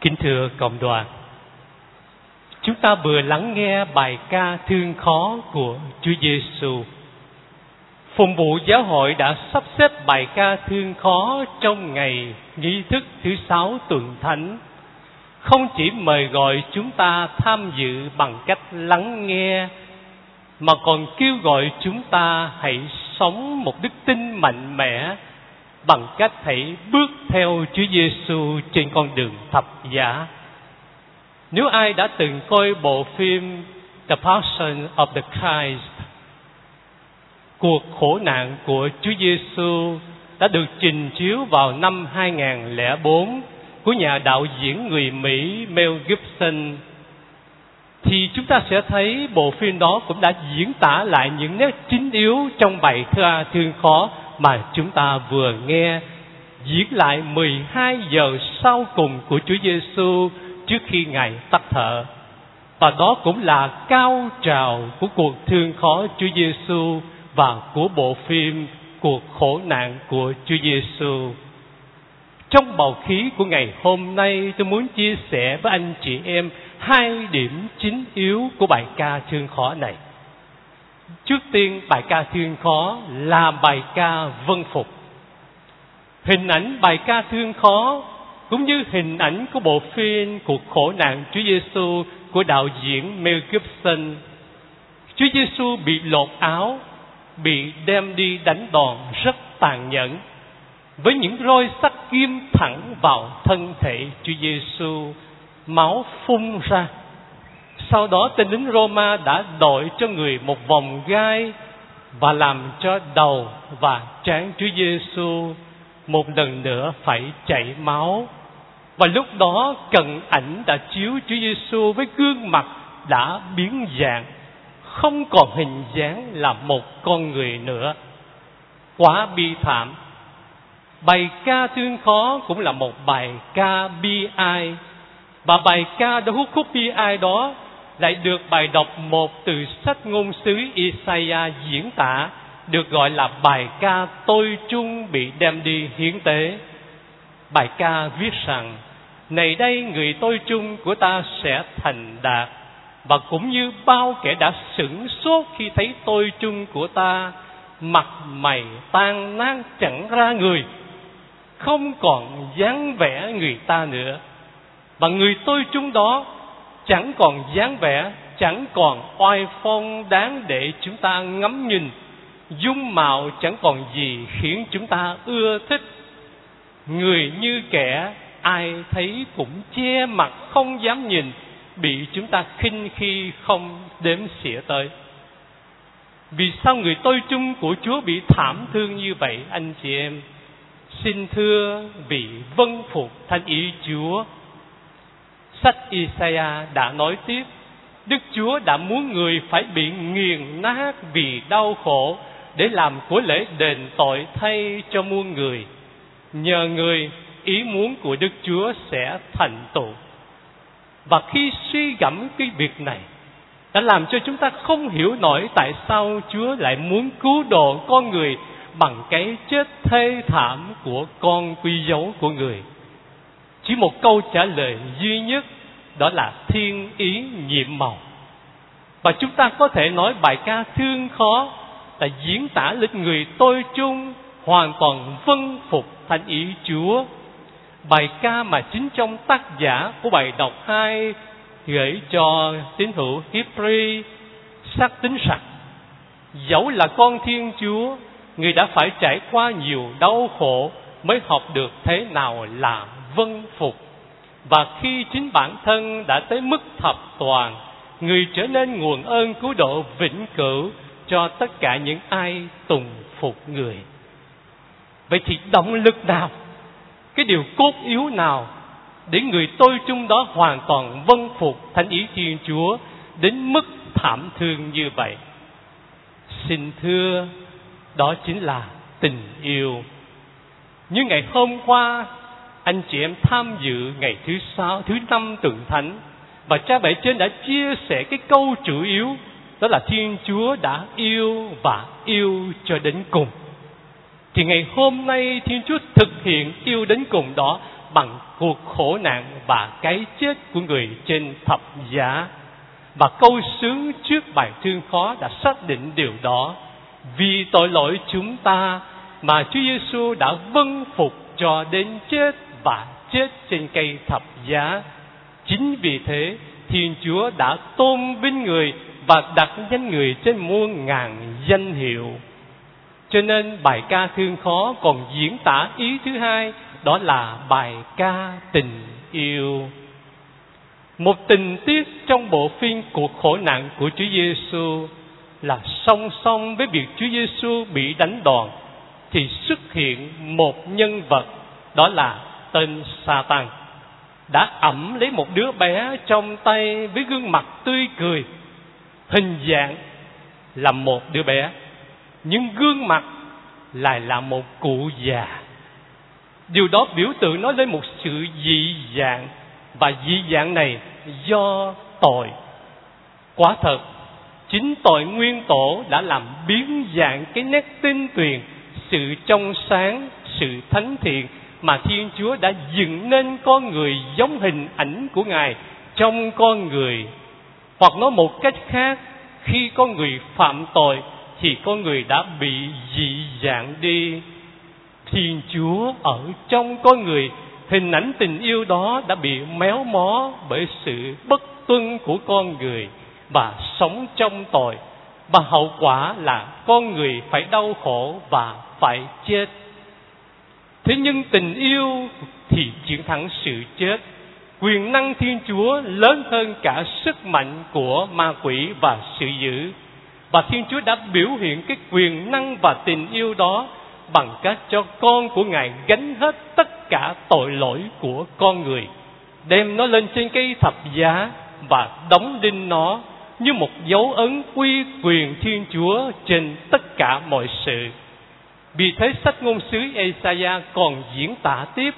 Kính thưa cộng đoàn, chúng ta vừa lắng nghe bài ca thương khó của Chúa Giêsu. Phụng vụ giáo hội đã sắp xếp bài ca thương khó trong ngày nghi thức thứ 6 tuần thánh, không chỉ mời gọi chúng ta tham dự bằng cách lắng nghe, mà còn kêu gọi chúng ta hãy sống một đức tin mạnh mẽ bằng cách hãy bước theo Chúa Giêsu trên con đường thập giá. Nếu ai đã từng coi bộ phim The Passion of the Christ, cuộc khổ nạn của Chúa Giêsu, đã được trình chiếu vào năm 2004 của nhà đạo diễn người Mỹ Mel Gibson, thì chúng ta sẽ thấy bộ phim đó cũng đã diễn tả lại những nét chính yếu trong bài ca thương khó mà chúng ta vừa nghe, diễn lại 12 giờ sau cùng của Chúa Giêsu trước khi Ngài tắt thở. Và đó cũng là cao trào của cuộc thương khó Chúa Giêsu và của bộ phim Cuộc khổ nạn của Chúa Giêsu. Trong bầu khí của ngày hôm nay, tôi muốn chia sẻ với anh chị em 2 điểm chính yếu của bài ca thương khó này. Trước tiên, bài ca thương khó là bài ca vâng phục. Hình ảnh bài ca thương khó cũng như hình ảnh của bộ phim Cuộc khổ nạn Chúa Giêsu của đạo diễn Mel Gibson. Chúa Giêsu bị lột áo, bị đem đi đánh đòn rất tàn nhẫn, với những roi sắt ghim thẳng vào thân thể Chúa Giêsu, máu phun ra. Sau đó tên lính Roma đã đội cho người một vòng gai và làm cho đầu và trán Chúa Giêsu một lần nữa phải chảy máu. Và lúc đó cận ảnh đã chiếu Chúa Giêsu với gương mặt đã biến dạng, không còn hình dáng là một con người nữa. Quá bi thảm. Bài ca thương khó cũng là một bài ca bi ai, và bài ca đó, khúc bi ai đó lại được bài đọc một từ sách ngôn sứ Isaiah diễn tả, được gọi là bài ca tôi chung bị đem đi hiến tế. Bài ca viết rằng: này đây, người tôi chung của ta sẽ thành đạt, và cũng như bao kẻ đã sửng sốt khi thấy tôi chung của ta, mặt mày tan nát chẳng ra người, không còn dáng vẻ người ta nữa. Và người tôi chung đó chẳng còn dáng vẻ, chẳng còn oai phong đáng để chúng ta ngắm nhìn, dung mạo chẳng còn gì khiến chúng ta ưa thích. Người như kẻ ai thấy cũng che mặt không dám nhìn, bị chúng ta khinh khi không đếm xỉa tới. Vì sao người tôi chung của Chúa bị thảm thương như vậy anh chị em? Xin thưa, vì vâng phục thánh ý Chúa. Sách Isaiah đã nói tiếp: Đức Chúa đã muốn người phải bị nghiền nát vì đau khổ, để làm của lễ đền tội thay cho muôn người. Nhờ người, ý muốn của Đức Chúa sẽ thành tựu. Và khi suy gẫm cái việc này, đã làm cho chúng ta không hiểu nổi tại sao Chúa lại muốn cứu độ con người bằng cái chết thê thảm của con quý dấu của người. Chỉ một câu trả lời duy nhất, đó là thiên ý nhiệm màu. Và chúng ta có thể nói bài ca thương khó là diễn tả lên người tôi chung hoàn toàn vâng phục thánh ý Chúa. Bài ca mà chính trong tác giả của bài đọc 2 gửi cho tín hữu Hebrew xác tín rằng: dẫu là con Thiên Chúa, người đã phải trải qua nhiều đau khổ mới học được thế nào là vâng phục. Và khi chính bản thân đã tới mức thập toàn, người trở nên nguồn ơn cứu độ vĩnh cửu cho tất cả những ai tùng phục người. Vậy thì động lực nào, cái điều cốt yếu nào để người tôi chung đó hoàn toàn vâng phục thánh ý Thiên Chúa đến mức thảm thương như vậy? Xin thưa, đó chính là tình yêu. Như ngày hôm qua, anh chị em tham dự ngày thứ 5 tuần thánh, và cha bể trên đã chia sẻ cái câu chủ yếu, đó là Thiên Chúa đã yêu và yêu cho đến cùng. Thì ngày hôm nay Thiên Chúa thực hiện yêu đến cùng đó bằng cuộc khổ nạn và cái chết của người trên thập giá. Và câu sướng trước bài thương khó đã xác định điều đó. Vì tội lỗi chúng ta mà Chúa Giêsu đã vâng phục cho đến chết và chết trên cây thập giá. Chính vì thế Thiên Chúa đã tôn vinh người và đặt danh người trên muôn ngàn danh hiệu. Cho nên bài ca thương khó còn diễn tả ý thứ hai, đó là bài ca tình yêu. Một tình tiết trong bộ phim cuộc khổ nạn của Chúa Giêsu là song song với việc Chúa Giêsu bị đánh đòn thì xuất hiện một nhân vật, đó là tên Sa-tan, đã ẵm lấy một đứa bé trong tay với gương mặt tươi cười. Hình dạng là một đứa bé, nhưng gương mặt lại là một cụ già. Điều đó biểu tượng nói lên một sự dị dạng, và dị dạng này do tội. Quả thật, chính tội nguyên tổ đã làm biến dạng cái nét tinh tuyền, sự trong sáng, sự thánh thiện mà Thiên Chúa đã dựng nên con người giống hình ảnh của Ngài trong con người. Hoặc nói một cách khác, khi con người phạm tội thì con người đã bị dị dạng đi. Thiên Chúa ở trong con người, hình ảnh tình yêu đó đã bị méo mó bởi sự bất tuân của con người và sống trong tội, và hậu quả là con người phải đau khổ và phải chết. Thế nhưng tình yêu thì chiến thắng sự chết. Quyền năng Thiên Chúa lớn hơn cả sức mạnh của ma quỷ và sự dữ. Và Thiên Chúa đã biểu hiện cái quyền năng và tình yêu đó bằng cách cho con của Ngài gánh hết tất cả tội lỗi của con người, đem nó lên trên cây thập giá và đóng đinh nó như một dấu ấn uy quyền Thiên Chúa trên tất cả mọi sự. Vì thế sách ngôn sứ Ê-sa-ya còn diễn tả tiếp: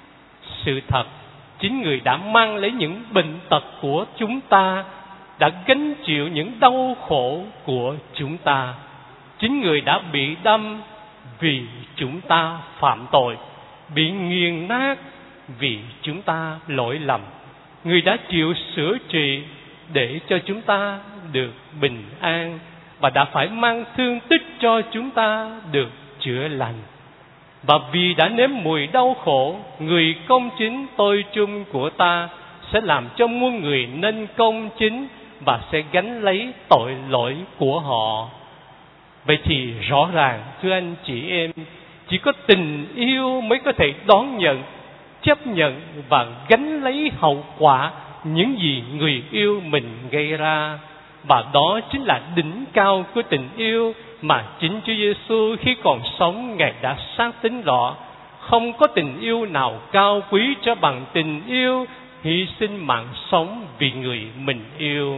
sự thật, chính người đã mang lấy những bệnh tật của chúng ta, đã gánh chịu những đau khổ của chúng ta. Chính người đã bị đâm vì chúng ta phạm tội, bị nghiền nát vì chúng ta lỗi lầm. Người đã chịu sửa trị để cho chúng ta được bình an, và đã phải mang thương tích cho chúng ta được chữa lành. Và vì đã nếm mùi đau khổ, người công chính tôi trung của ta sẽ làm cho muôn người nên công chính và sẽ gánh lấy tội lỗi của họ. Vậy thì rõ ràng, thưa anh chị em, chỉ có tình yêu mới có thể đón nhận, chấp nhận và gánh lấy hậu quả những gì người yêu mình gây ra. Và đó chính là đỉnh cao của tình yêu mà chính Chúa Giêsu khi còn sống Ngài đã xác tín rõ. Không có tình yêu nào cao quý cho bằng tình yêu hy sinh mạng sống vì người mình yêu.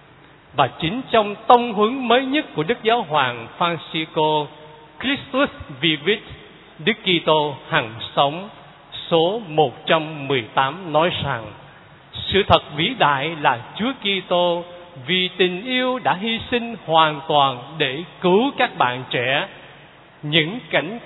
Và chính trong tông huấn mới nhất của Đức Giáo hoàng Francisco, Christus Vivit, Đức Kitô hằng sống, số 118 nói rằng: sự thật vĩ đại là Chúa Kitô vì tình yêu đã hy sinh hoàn toàn để cứu các bạn trẻ. Nhưng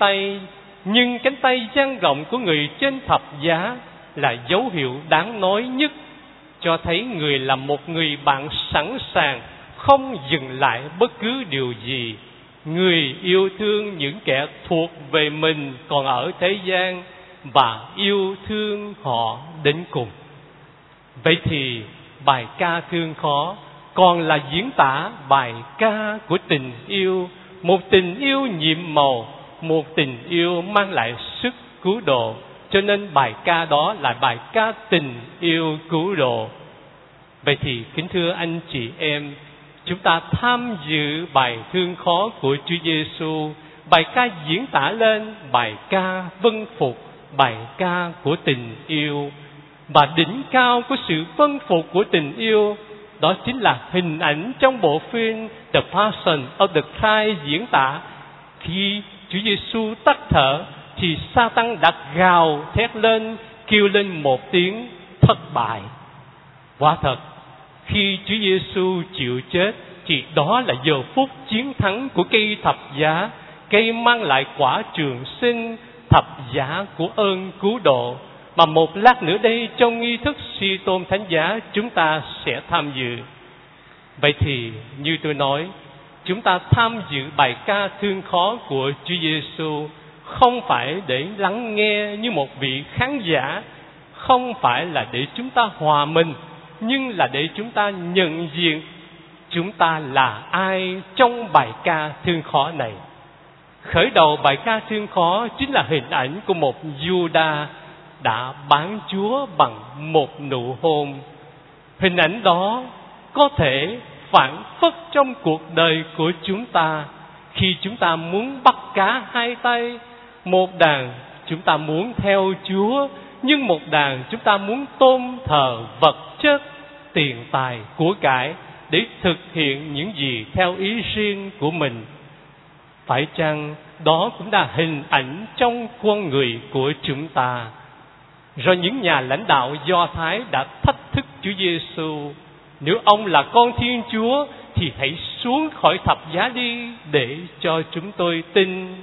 cánh tay dang rộng của người trên thập giá là dấu hiệu đáng nói nhất, cho thấy người là một người bạn sẵn sàng, không dừng lại bất cứ điều gì. Người yêu thương những kẻ thuộc về mình còn ở thế gian và yêu thương họ đến cùng. Vậy thì bài ca thương khó còn là diễn tả bài ca của tình yêu, một tình yêu nhiệm màu, một tình yêu mang lại sức cứu độ. Cho nên bài ca đó là bài ca tình yêu cứu độ. Vậy thì kính thưa anh chị em, chúng ta tham dự bài thương khó của Chúa Giêsu, bài ca diễn tả lên bài ca vâng phục, bài ca của tình yêu. Và đỉnh cao của sự vâng phục của tình yêu, đó chính là hình ảnh trong bộ phim The Passion of the Christ diễn tả. Khi Chúa Giêsu tắt thở thì Sa-tan đã gào thét lên, kêu lên một tiếng thất bại. Quả thật, khi Chúa Giêsu chịu chết thì đó là giờ phút chiến thắng của cây thập giá, cây mang lại quả trường sinh, thập giá của ơn cứu độ. mà một lát nữa đây trong nghi thức suy tôn thánh giá chúng ta sẽ tham dự. Vậy thì như tôi nói, chúng ta tham dự bài ca thương khó của Chúa Giêsu không phải để lắng nghe như một vị khán giả, không phải là để chúng ta hòa mình, nhưng là để chúng ta nhận diện chúng ta là ai trong bài ca thương khó này. Khởi đầu bài ca thương khó chính là hình ảnh của một Giu-đa đã bán Chúa bằng một nụ hôn. Hình ảnh đó có thể phản phất trong cuộc đời của chúng ta khi chúng ta muốn bắt cá hai tay. Một đàn chúng ta muốn theo Chúa, nhưng một đàn chúng ta muốn tôn thờ vật chất, tiền tài, của cải để thực hiện những gì theo ý riêng của mình. Phải chăng đó cũng là hình ảnh trong con người của chúng ta? Rồi những nhà lãnh đạo Do Thái đã thách thức Chúa Giêsu: nếu ông là con Thiên Chúa thì hãy xuống khỏi thập giá đi để cho chúng tôi tin.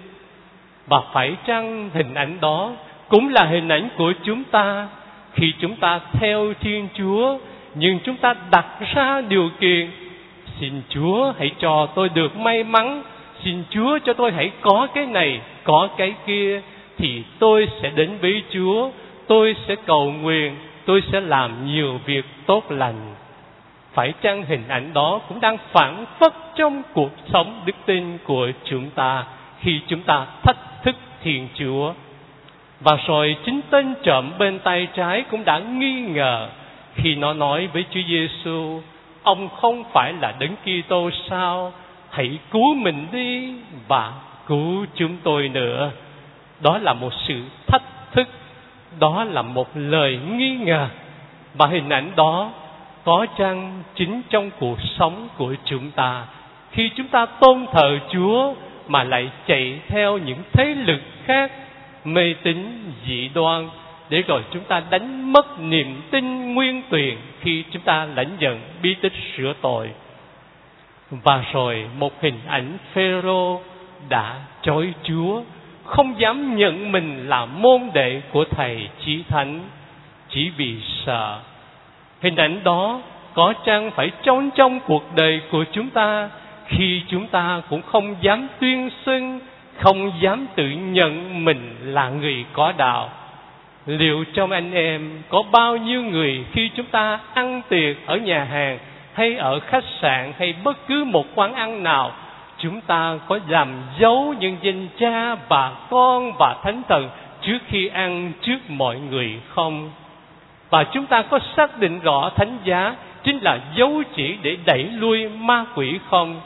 Và phải chăng hình ảnh đó cũng là hình ảnh của chúng ta khi chúng ta theo Thiên Chúa, nhưng chúng ta đặt ra điều kiện: xin Chúa hãy cho tôi được may mắn, xin Chúa cho tôi hãy có cái này, có cái kia, thì tôi sẽ đến với Chúa, tôi sẽ cầu nguyện, tôi sẽ làm nhiều việc tốt lành. Phải chăng hình ảnh đó cũng đang phản phất trong cuộc sống đức tin của chúng ta khi chúng ta thách thức Thiên Chúa? Và rồi chính tên trộm bên tay trái cũng đã nghi ngờ khi nó nói với Chúa Giêsu: ông không phải là Đấng Kitô sao? Hãy cứu mình đi và cứu chúng tôi nữa. Đó là một sự thách thức, đó là một lời nghi ngờ. Và hình ảnh đó có chăng chính trong cuộc sống của chúng ta, khi chúng ta tôn thờ Chúa mà lại chạy theo những thế lực khác, mê tín dị đoan, để rồi chúng ta đánh mất niềm tin nguyên tuyền khi chúng ta lãnh nhận bí tích sửa tội. Và rồi một hình ảnh Phêrô đã chối Chúa, không dám nhận mình là môn đệ của Thầy Chí Thánh, chỉ vì sợ. Hình ảnh đó có chăng phải trong cuộc đời của chúng ta, khi chúng ta cũng không dám tuyên xưng, không dám tự nhận mình là người có đạo? Liệu trong anh em có bao nhiêu người khi chúng ta ăn tiệc ở nhà hàng hay ở khách sạn hay bất cứ một quán ăn nào, chúng ta có làm dấu những danh Cha và Con và Thánh Thần trước khi ăn trước mọi người không? Và chúng ta có xác định rõ thánh giá chính là dấu chỉ để đẩy lui ma quỷ không?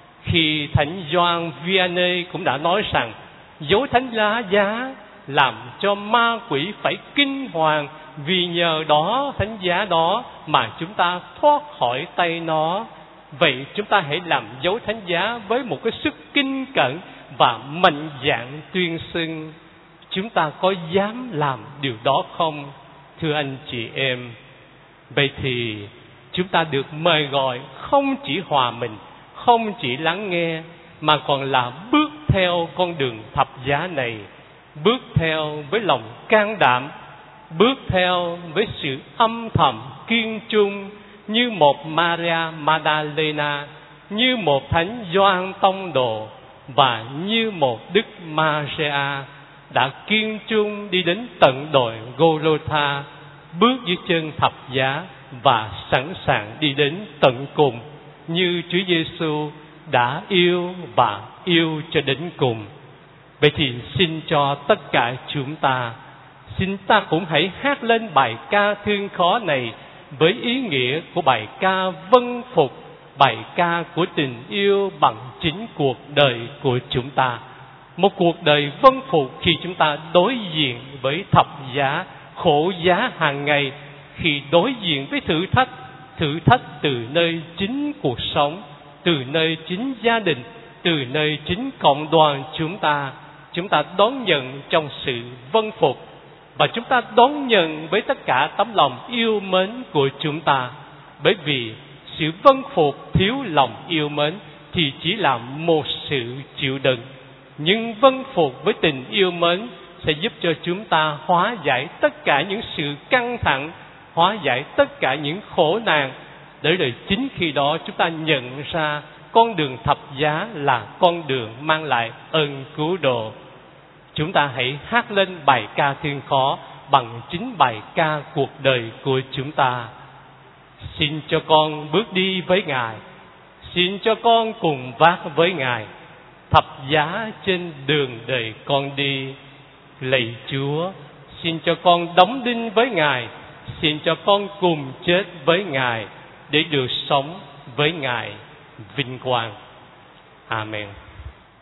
Khi Thánh Gioan Vianney cũng đã nói rằng dấu thánh giá làm cho ma quỷ phải kinh hoàng, vì nhờ đó, thánh giá đó mà chúng ta thoát khỏi tay nó. Vậy chúng ta hãy làm dấu thánh giá với một cái sức kinh cẩn và mạnh dạn tuyên xưng. Chúng ta có dám làm điều đó không, thưa anh chị em? Vậy thì chúng ta được mời gọi không chỉ hòa mình, không chỉ lắng nghe, mà còn là bước theo con đường thập giá này, bước theo với lòng can đảm, bước theo với sự âm thầm kiên trung, như một Maria Magdalena, như một Thánh Gioan Tông Đồ và như một Đức Maria đã kiên trung đi đến tận đồi Golgotha, bước dưới chân thập giá và sẵn sàng đi đến tận cùng, như Chúa Giêsu đã yêu và yêu cho đến cùng. Vậy thì xin cho tất cả chúng ta, xin ta cũng hãy hát lên bài ca thương khó này với ý nghĩa của bài ca vâng phục, bài ca của tình yêu bằng chính cuộc đời của chúng ta. Một cuộc đời vâng phục khi chúng ta đối diện với thập giá, khổ giá hàng ngày, khi đối diện với thử thách từ nơi chính cuộc sống, từ nơi chính gia đình, từ nơi chính cộng đoàn chúng ta đón nhận trong sự vâng phục, và chúng ta đón nhận với tất cả tấm lòng yêu mến của chúng ta. Bởi vì sự vâng phục thiếu lòng yêu mến thì chỉ là một sự chịu đựng, nhưng vâng phục với tình yêu mến sẽ giúp cho chúng ta hóa giải tất cả những sự căng thẳng, hóa giải tất cả những khổ nạn, để rồi chính khi đó chúng ta nhận ra con đường thập giá là con đường mang lại ơn cứu độ. Chúng ta hãy hát lên bài ca thương khó bằng chính bài ca cuộc đời của chúng ta. Xin cho con bước đi với Ngài, xin cho con cùng vác với Ngài thập giá trên đường đời con đi. Lạy Chúa, xin cho con đóng đinh với Ngài, xin cho con cùng chết với Ngài để được sống với Ngài vinh quang. Amen.